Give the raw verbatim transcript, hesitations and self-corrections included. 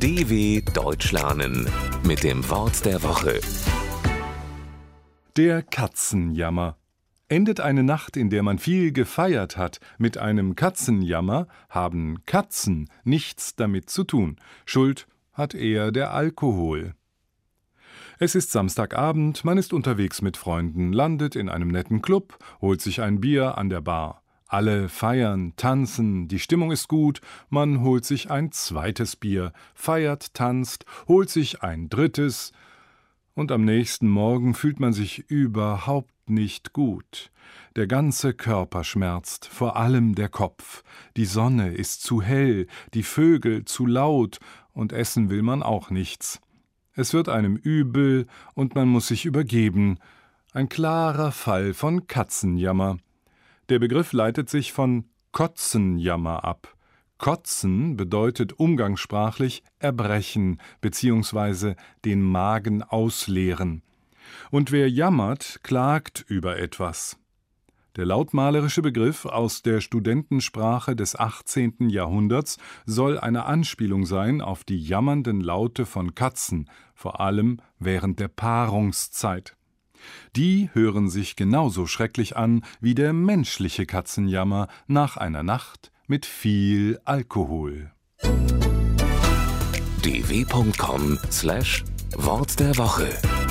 D W Deutsch lernen mit dem Wort der Woche. Der Katzenjammer. Endet eine Nacht, in der man viel gefeiert hat, mit einem Katzenjammer, haben Katzen nichts damit zu tun. Schuld hat eher der Alkohol. Es ist Samstagabend, man ist unterwegs mit Freunden, landet in einem netten Club, holt sich ein Bier an der Bar. Alle feiern, tanzen, die Stimmung ist gut, man holt sich ein zweites Bier, feiert, tanzt, holt sich ein drittes, und am nächsten Morgen fühlt man sich überhaupt nicht gut. Der ganze Körper schmerzt, vor allem der Kopf. Die Sonne ist zu hell, die Vögel zu laut, und essen will man auch nichts. Es wird einem übel, und man muss sich übergeben. Ein klarer Fall von Katzenjammer. Der Begriff leitet sich von Kotzenjammer ab. Kotzen bedeutet umgangssprachlich erbrechen bzw. den Magen ausleeren. Und wer jammert, klagt über etwas. Der lautmalerische Begriff aus der Studentensprache des achtzehnten Jahrhunderts soll eine Anspielung sein auf die jammernden Laute von Katzen, vor allem während der Paarungszeit. Die hören sich genauso schrecklich an wie der menschliche Katzenjammer nach einer Nacht mit viel Alkohol. d w punkt com slash Wort der Woche